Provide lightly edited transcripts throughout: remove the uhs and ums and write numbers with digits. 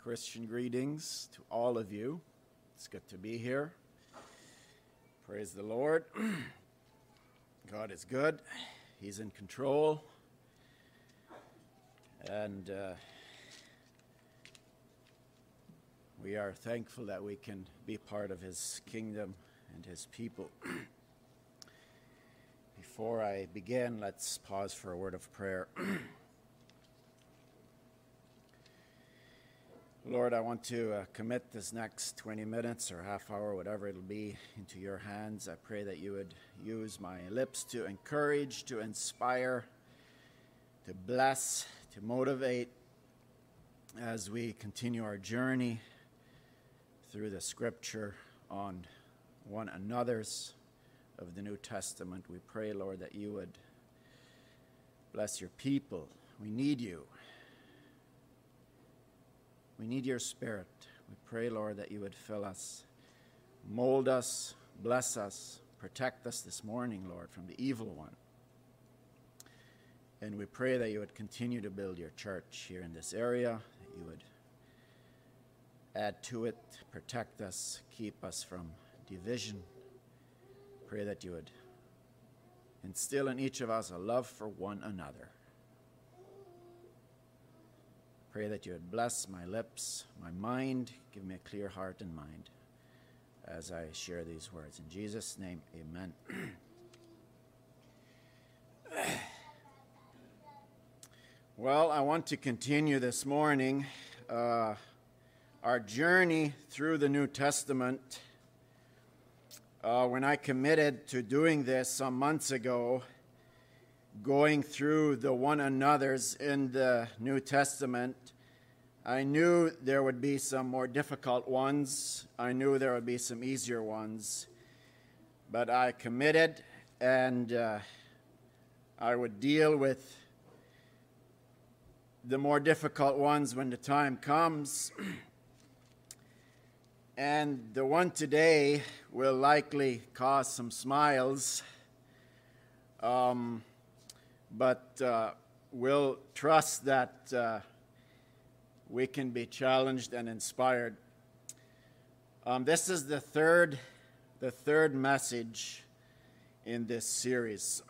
Christian greetings to all of you. It's good to be here. Praise the Lord. God is good. He's in control. And we are thankful that we can be part of His kingdom and His people. Before I begin, let's pause for a word of prayer. Lord, I want to commit this next 20 minutes or half hour, whatever it'll be, into your hands. I pray that you would use my lips to encourage, to inspire, to bless, to motivate as we continue our journey through the scripture on one another's of the New Testament. We pray, Lord, that you would bless your people. We need you. We need your Spirit. We pray, Lord, that you would fill us, mold us, bless us, protect us this morning, Lord, from the evil one. And we pray that you would continue to build your church here in this area, that you would add to it, protect us, keep us from division. Pray that you would instill in each of us a love for one another. Pray that you would bless my lips, my mind, give me a clear heart and mind as I share these words. In Jesus' name, amen. Well, I want to continue this morning our journey through the New Testament. When I committed to doing this some months ago, going through the one another's in the New Testament, I knew there would be some more difficult ones. I knew there would be some easier ones. But I committed, and I would deal with the more difficult ones when the time comes. And the one today will likely cause some smiles. But we'll trust that we can be challenged and inspired. This is the third message in this series.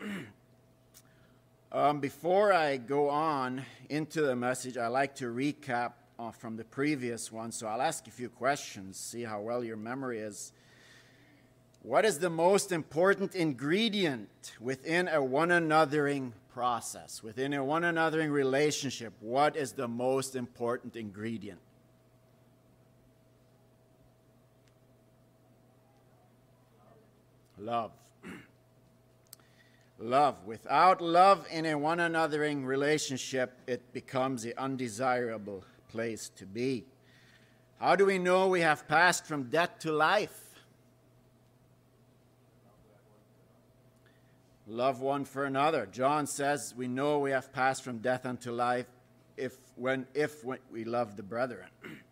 Before I go on into the message, I like to recap from the previous one. So I'll ask a few questions, see how well your memory is. What is the most important ingredient within a one-anothering process, within a one-anothering relationship? What is the most important ingredient? Love. Love. Without love in a one-anothering relationship, it becomes an undesirable place to be. How do we know we have passed from death to life? Love one for another. John says we know we have passed from death unto life if we love the brethren.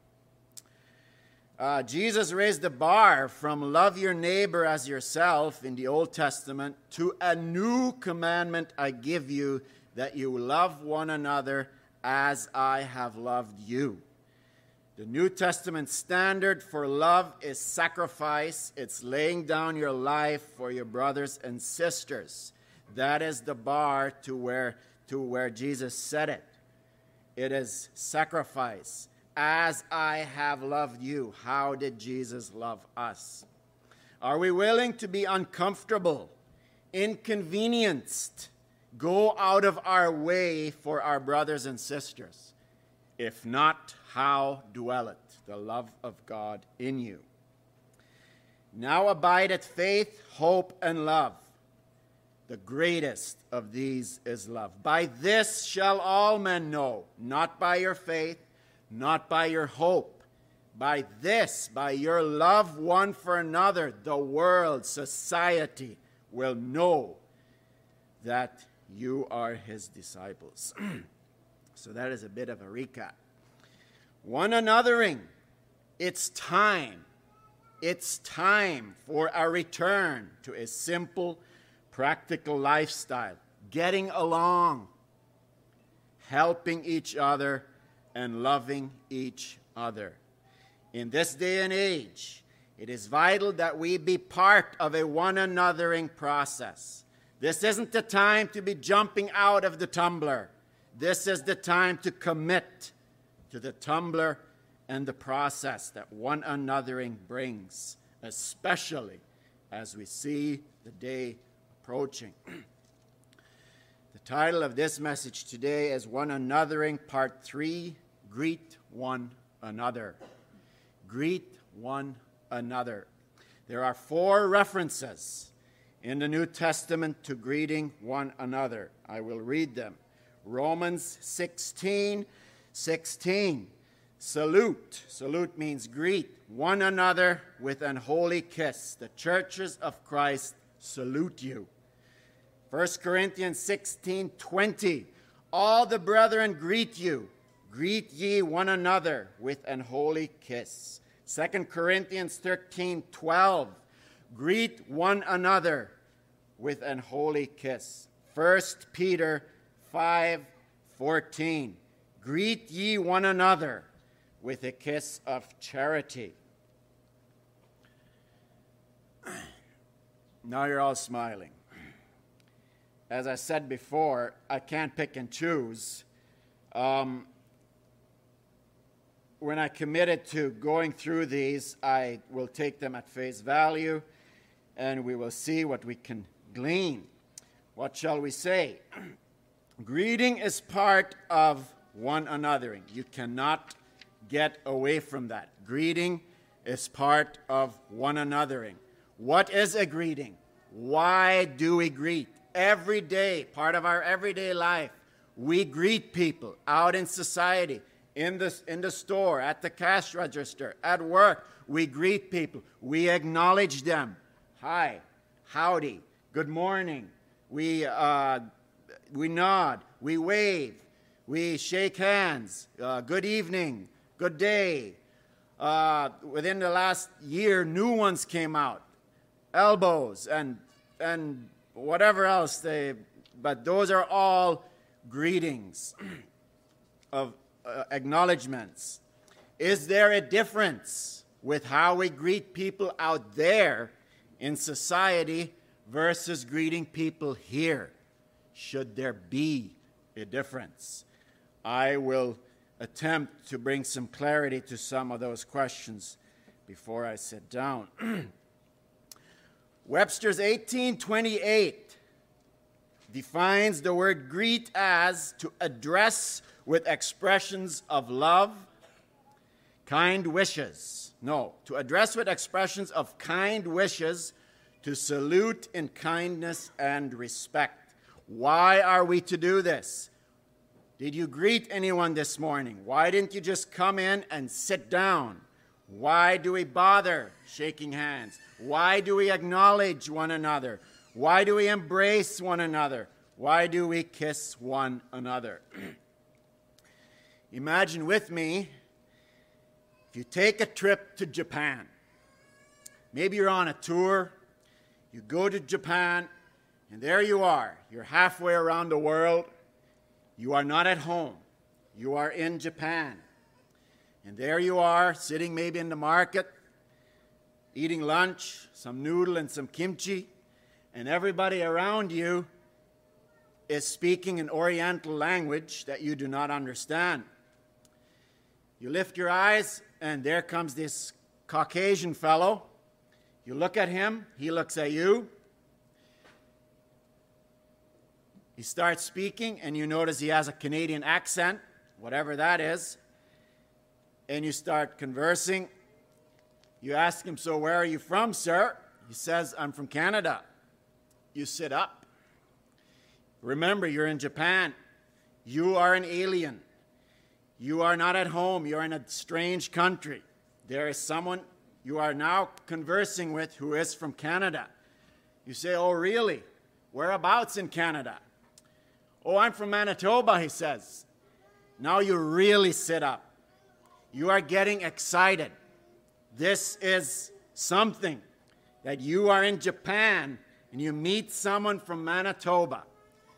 Jesus raised the bar from love your neighbor as yourself in the Old Testament to a new commandment I give you, that you love one another as I have loved you. The New Testament standard for love is sacrifice. It's laying down your life for your brothers and sisters. That is the bar to where Jesus set it. It is sacrifice. As I have loved you. How did Jesus love us? Are we willing to be uncomfortable, inconvenienced, go out of our way for our brothers and sisters? If not, how dwelleth the love of God in you? Now abideth faith, hope, and love. The greatest of these is love. By this shall all men know, not by your faith, not by your hope. By this, by your love one for another, the world, society will know that you are his disciples. So that is a bit of a recap. One anothering. It's time. It's time for a return to a simple, practical lifestyle. Getting along, helping each other, and loving each other. In this day and age, it is vital that we be part of a one-anothering process. This isn't the time to be jumping out of the tumbler. This is the time to commit to the tumbler and the process that one-anothering brings, especially as we see the day approaching. The title of this message today is One-Anothering, Part 3, Greet One Another. Greet one another. There are 4 references in the New Testament to greeting one another. I will read them. Romans 16:16. Salute. Salute means greet one another with an holy kiss. The churches of Christ salute you. 1 Corinthians 16:20. All the brethren greet you. Greet ye one another with an holy kiss. 2 Corinthians 13:12. Greet one another with an holy kiss. 1 Peter 5:14. Greet ye one another with a kiss of charity. Now you're all smiling. As I said before, I can't pick and choose. When I committed to going through these, I will take them at face value, and we will see what we can glean. What shall we say? Greeting is part of one-anothering. You cannot get away from that. Greeting is part of one-anothering. What is a greeting? Why do we greet? Every day, part of our everyday life, we greet people out in society. In the store, at the cash register, at work, we greet people. We acknowledge them. Hi, howdy, good morning. We nod, we wave, we shake hands. Good evening, good day. Within the last year, new ones came out. Elbows and whatever else but those are all greetings of acknowledgments. Is there a difference with how we greet people out there in society versus greeting people here? Should there be a difference? I will attempt to bring some clarity to some of those questions before I sit down. Webster's 1828 defines the word greet as to address with expressions of love, kind wishes. No, to address with expressions of kind wishes, to salute in kindness and respect. Why are we to do this? Did you greet anyone this morning? Why didn't you just come in and sit down? Why do we bother shaking hands? Why do we acknowledge one another? Why do we embrace one another? Why do we kiss one another? Imagine with me, if you take a trip to Japan. Maybe you're on a tour, you go to Japan, and there you are. You're halfway around the world. You are not at home. You are in Japan. And there you are, sitting maybe in the market, eating lunch, some noodle and some kimchi, and everybody around you is speaking an Oriental language that you do not understand. You lift your eyes, and there comes this Caucasian fellow. You look at him, he looks at you. He starts speaking, and you notice he has a Canadian accent, whatever that is. And you start conversing. You ask him, so where are you from, sir? He says, I'm from Canada. You sit up. Remember, you're in Japan. You are an alien. You are not at home. You're in a strange country. There is someone you are now conversing with who is from Canada. You say, oh, really? Whereabouts in Canada? Oh, I'm from Manitoba, he says. Now you really sit up. You are getting excited. This is something that you are in Japan and you meet someone from Manitoba.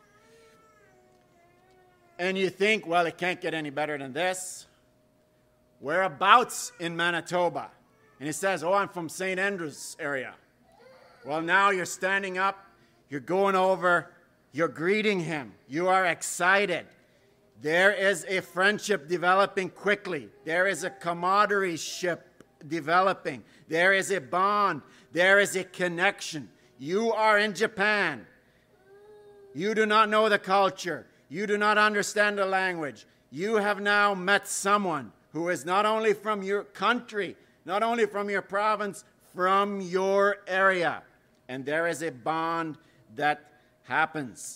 And you think, well, it can't get any better than this. whereabouts in Manitoba? And he says, oh, I'm from St. Andrews area. Well, now you're standing up, you're going over, you're greeting him. You are excited. There is a friendship developing quickly. There is a camaraderie-ship developing. There is a bond. There is a connection. You are in Japan. You do not know the culture. You do not understand the language. You have now met someone who is not only from your country, not only from your province, from your area. And there is a bond that happens.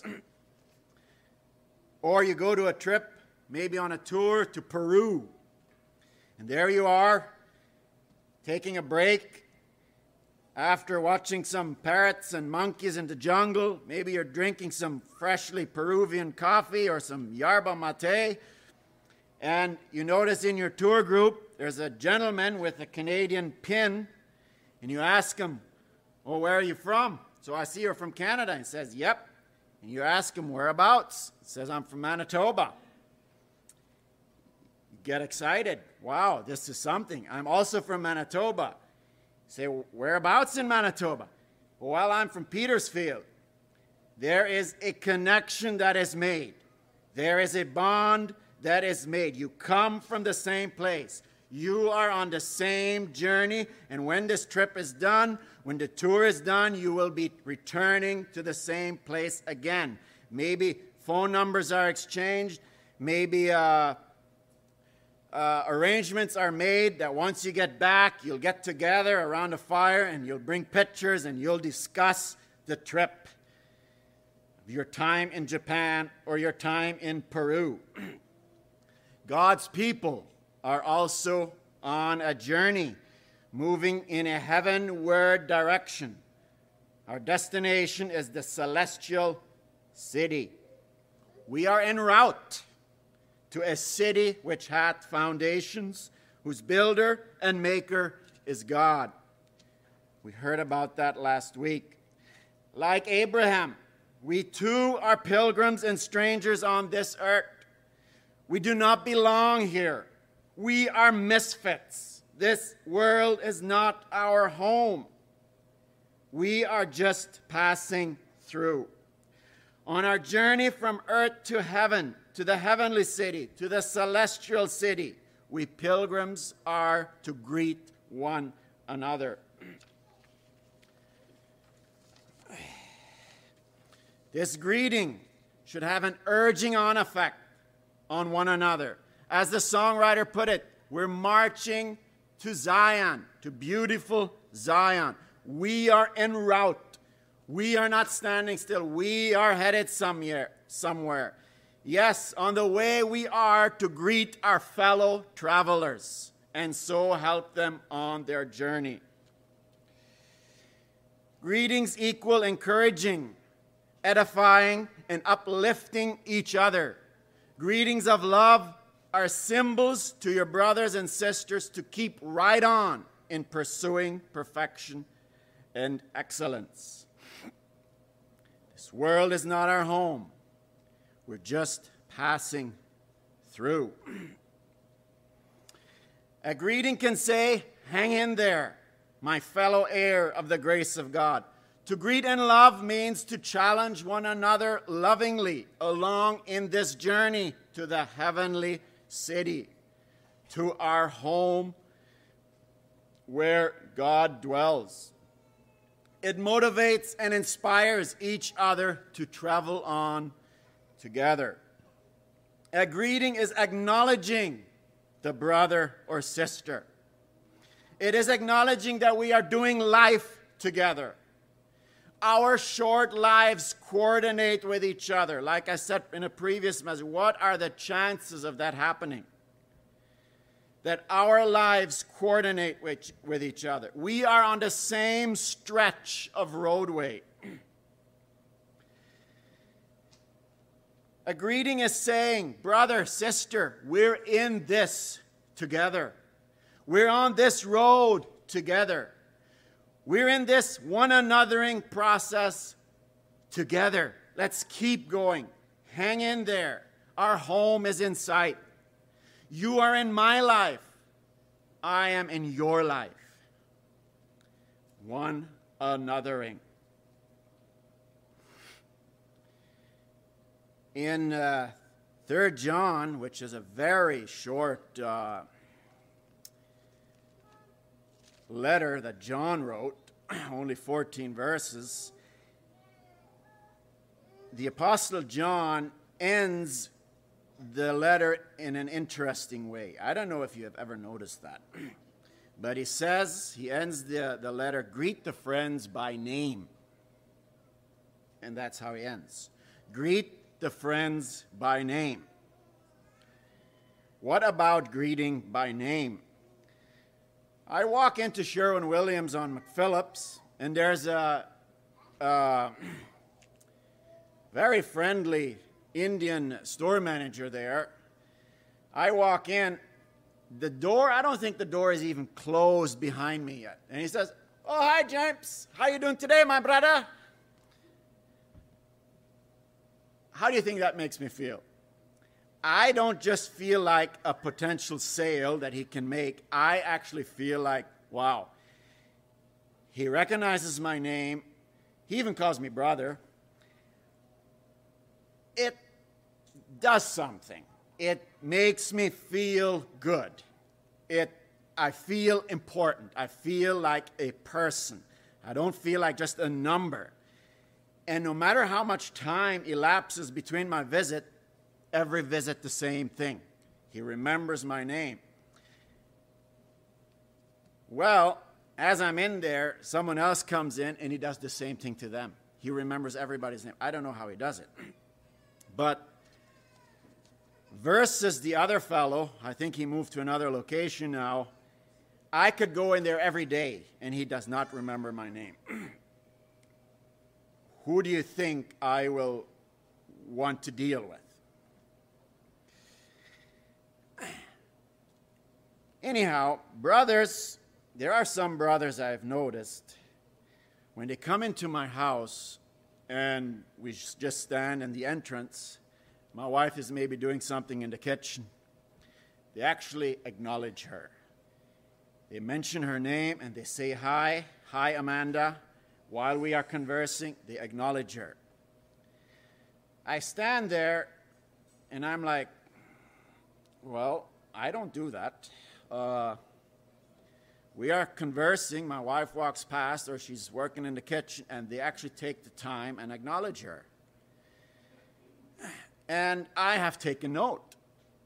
Or you go to a trip, maybe on a tour to Peru. And there you are, taking a break after watching some parrots and monkeys in the jungle. Maybe you're drinking some freshly Peruvian coffee or some yerba mate. And you notice in your tour group, there's a gentleman with a Canadian pin. And you ask him, oh, where are you from? So I see you're from Canada. He says, yep. And you ask him, whereabouts? He says, I'm from Manitoba. You get excited. Wow, this is something. I'm also from Manitoba. You say, whereabouts in Manitoba? Well, I'm from Petersfield. There is a connection that is made. There is a bond that is made. You come from the same place. You are on the same journey, and when this trip is done, when the tour is done, you will be returning to the same place again. Maybe phone numbers are exchanged. Maybe arrangements are made that once you get back, you'll get together around a fire and you'll bring pictures and you'll discuss the trip, your time in Japan or your time in Peru. God's people are also on a journey, moving in a heavenward direction. Our destination is the celestial city. We are en route to a city which hath foundations, whose builder and maker is God. We heard about that last week. Like Abraham, we too are pilgrims and strangers on this earth. We do not belong here. We are misfits. This world is not our home. We are just passing through. On our journey from earth to heaven, to the heavenly city, to the celestial city, we pilgrims are to greet one another. This greeting should have an urging on effect on one another. As the songwriter put it, we're marching to Zion, to beautiful Zion. We are en route. We are not standing still. We are headed somewhere. Yes, on the way we are to greet our fellow travelers and so help them on their journey. Greetings equal encouraging, edifying, and uplifting each other. Greetings of love are symbols to your brothers and sisters to keep right on in pursuing perfection and excellence. This world is not our home. We're just passing through. A greeting can say, hang in there, my fellow heir of the grace of God. To greet in love means to challenge one another lovingly along in this journey to the heavenly city, to our home where God dwells. It motivates and inspires each other to travel on together. A greeting is acknowledging the brother or sister. It is acknowledging that we are doing life together. Our short lives coordinate with each other. Like I said in a previous message, what are the chances of that happening? That our lives coordinate with each other. We are on the same stretch of roadway. A greeting is saying, brother, sister, we're in this together. We're on this road together. We're in this one anothering process together. Let's keep going. Hang in there. Our home is in sight. You are in my life. I am in your life. One anothering. In 3 John, which is a very short letter that John wrote, only 14 verses, the Apostle John ends the letter in an interesting way. I don't know if you have ever noticed that. But he ends the letter, greet the friends by name. And that's how he ends. Greet the friends by name. What about greeting by name? I walk into Sherwin-Williams on McPhillips, and there's a very friendly Indian store manager there. I walk in, the door, I don't think the door is even closed behind me yet. And he says, "Oh, hi, James. How you doing today, my brother?" How do you think that makes me feel? I don't just feel like a potential sale that he can make. I actually feel like, wow, he recognizes my name. He even calls me brother. It does something. It makes me feel good. I feel important. I feel like a person. I don't feel like just a number. And no matter how much time elapses between my visit, every visit the same thing. He remembers my name. Well, as I'm in there, someone else comes in and he does the same thing to them. He remembers everybody's name. I don't know how he does it. But versus the other fellow, I think he moved to another location now, I could go in there every day and he does not remember my name. Who do you think I will want to deal with? Anyhow, brothers, there are some brothers I've noticed, when they come into my house and we just stand in the entrance, my wife is maybe doing something in the kitchen, they actually acknowledge her. They mention her name and they say, "Hi, Amanda." While we are conversing, they acknowledge her. I stand there and I'm like, well, I don't do that. We are conversing, my wife walks past or she's working in the kitchen, and they actually take the time and acknowledge her. And I have taken note.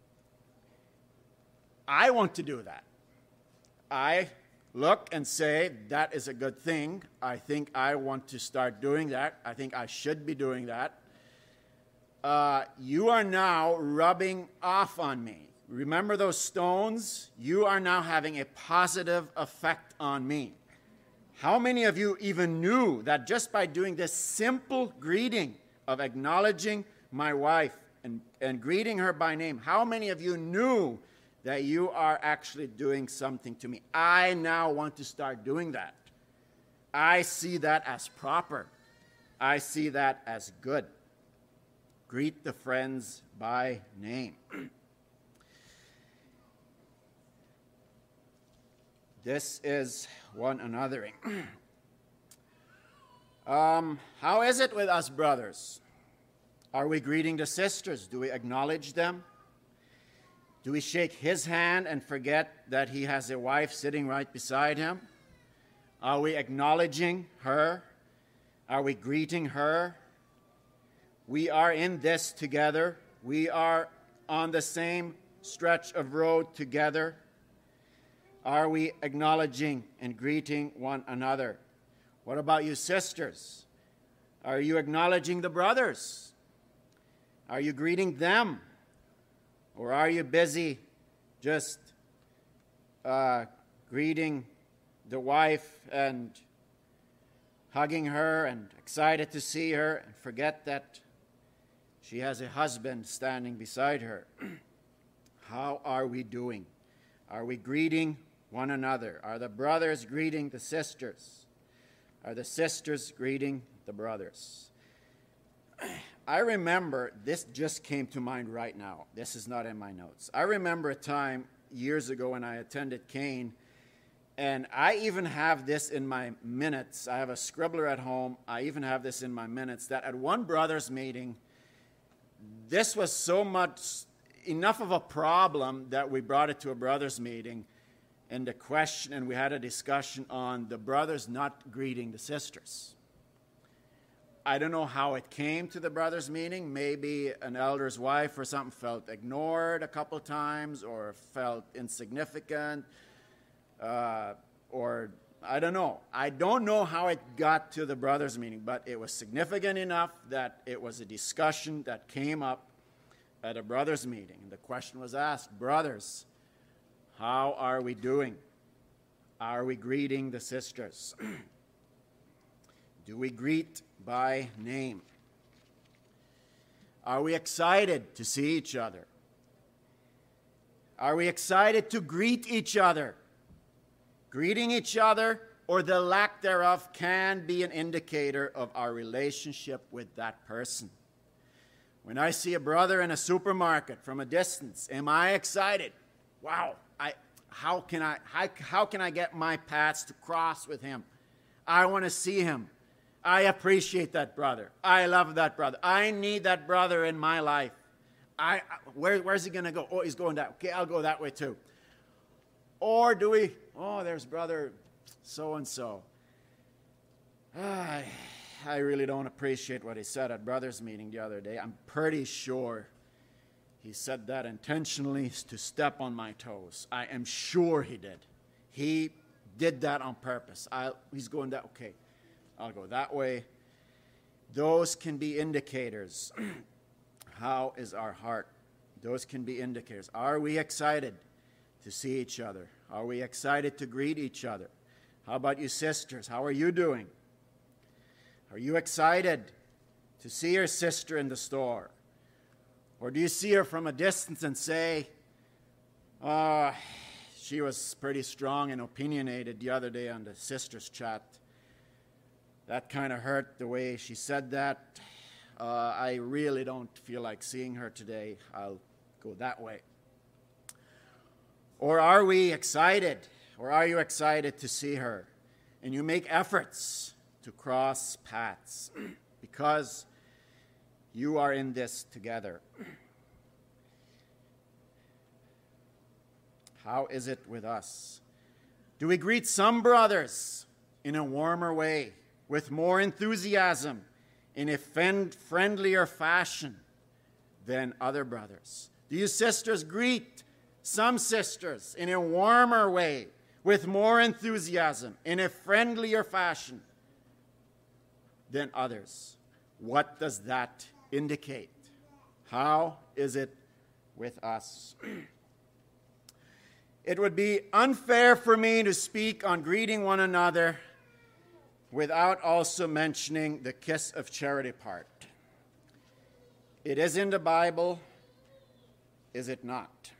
I want to do that. I look and say, that is a good thing. I think I want to start doing that. I think I should be doing that. You are now rubbing off on me. Remember those stones? You are now having a positive effect on me. How many of you even knew that just by doing this simple greeting of acknowledging my wife and greeting her by name, how many of you knew that you are actually doing something to me? I now want to start doing that. I see that as proper. I see that as good. Greet the friends by name. This is one anothering. How is it with us brothers? Are we greeting the sisters? Do we acknowledge them? Do we shake his hand and forget that he has a wife sitting right beside him? Are we acknowledging her? Are we greeting her? We are in this together. We are on the same stretch of road together. Are we acknowledging and greeting one another? What about you sisters? Are you acknowledging the brothers? Are you greeting them? Or are you busy just greeting the wife and hugging her and excited to see her and forget that she has a husband standing beside her? How are we doing? Are we greeting one another? Are the brothers greeting the sisters? Are the sisters greeting the brothers? I remember, this just came to mind right now. This is not in my notes. I remember a time years ago when I attended Cain. And I even have this in my minutes. I have a scribbler at home. I even have this in my minutes that at one brothers meeting, this was so much enough of a problem that we brought it to a brothers meeting, and we had a discussion on the brothers not greeting the sisters. I don't know how it came to the brothers meeting. Maybe an elder's wife or something felt ignored a couple times or felt insignificant, or I don't know. I don't know how it got to the brothers meeting, but it was significant enough that it was a discussion that came up at a brothers meeting. The question was asked, brothers, how are we doing? Are we greeting the sisters? Do we greet by name? Are we excited to see each other? Are we excited to greet each other? Greeting each other, or the lack thereof, can be an indicator of our relationship with that person. When I see a brother in a supermarket from a distance, am I excited? Wow, how can I get my paths to cross with him? I want to see him. I appreciate that brother. I love that brother. I need that brother in my life. Where's he going to go? Oh, he's going that way. Okay, I'll go that way too. Or do we, there's brother so-and-so. I really don't appreciate what he said at brothers meeting the other day. I'm pretty sure he said that intentionally to step on my toes. I am sure he did. He did that on purpose. He's going that, okay, I'll go that way. Those can be indicators. How is our heart? Those can be indicators. Are we excited to see each other? Are we excited to greet each other? How about you sisters? How are you doing? Are you excited to see your sister in the store? Or do you see her from a distance and say, she was pretty strong and opinionated the other day on the sisters chat. That kind of hurt the way she said that. I really don't feel like seeing her today. I'll go that way. Or are we excited? Or are you excited to see her? And you make efforts to cross paths because you are in this together. How is it with us? Do we greet some brothers in a warmer way, with more enthusiasm, in a friendlier fashion than other brothers? Do you sisters greet some sisters in a warmer way, with more enthusiasm, in a friendlier fashion than others? What does that indicate? How is it with us? It would be unfair for me to speak on greeting one another without also mentioning the kiss of charity part. It is in the Bible, is it not?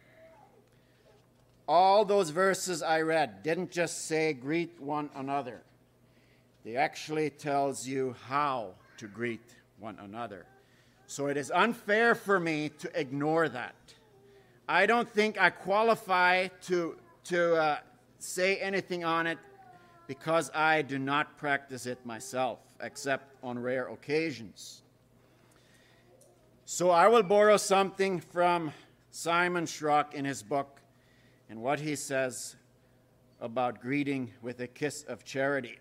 All those verses I read didn't just say greet one another. They actually tells you how to greet one another. So it is unfair for me to ignore that. I don't think I qualify to say anything on it because I do not practice it myself, except on rare occasions. So I will borrow something from Simon Schrock in his book and what he says about greeting with a kiss of charity.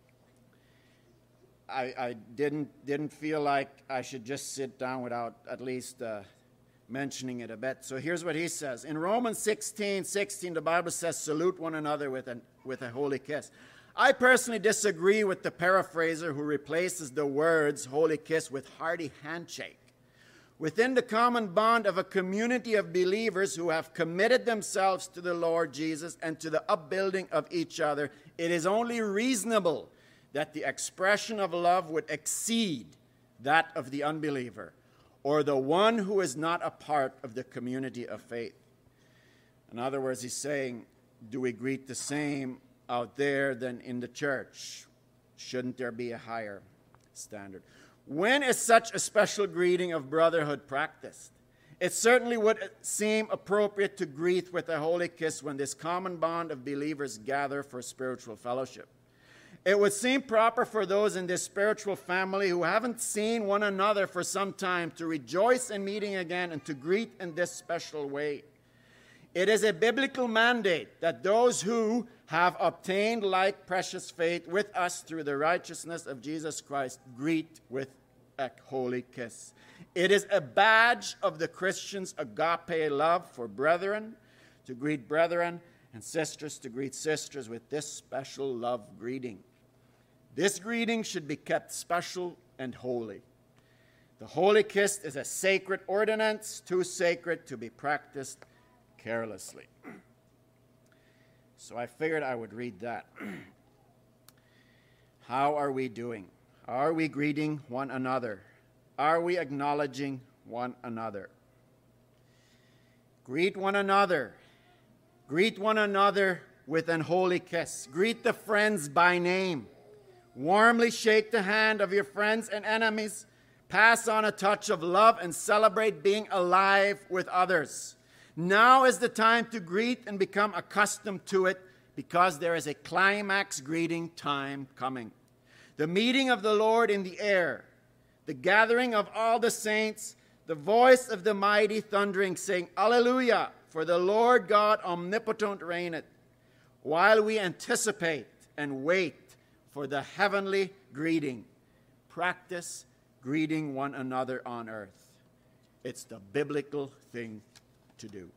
I didn't feel like I should just sit down without at least mentioning it a bit. So here's what he says. In Romans 16:16, the Bible says, salute one another with a holy kiss. I personally disagree with the paraphraser who replaces the words holy kiss with hearty handshake. Within the common bond of a community of believers who have committed themselves to the Lord Jesus and to the upbuilding of each other, it is only reasonable that the expression of love would exceed that of the unbeliever or the one who is not a part of the community of faith. In other words, he's saying, do we greet the same out there than in the church? Shouldn't there be a higher standard? When is such a special greeting of brotherhood practiced? It certainly would seem appropriate to greet with a holy kiss when this common bond of believers gather for spiritual fellowship. It would seem proper for those in this spiritual family who haven't seen one another for some time to rejoice in meeting again and to greet in this special way. It is a biblical mandate that those who have obtained like precious faith with us through the righteousness of Jesus Christ greet with a holy kiss. It is a badge of the Christian's agape love for brethren to greet brethren and sisters to greet sisters with this special love greeting. This greeting should be kept special and holy. The holy kiss is a sacred ordinance, too sacred to be practiced carelessly. So I figured I would read that. How are we doing? Are we greeting one another? Are we acknowledging one another? Greet one another. Greet one another with an holy kiss. Greet the friends by name. Warmly shake the hand of your friends and enemies. Pass on a touch of love and celebrate being alive with others. Now is the time to greet and become accustomed to it, because there is a climax greeting time coming. The meeting of the Lord in the air, the gathering of all the saints, the voice of the mighty thundering, saying, Alleluia, for the Lord God omnipotent reigneth, while we anticipate and wait for the heavenly greeting. Practice greeting one another on earth. It's the biblical thing to do.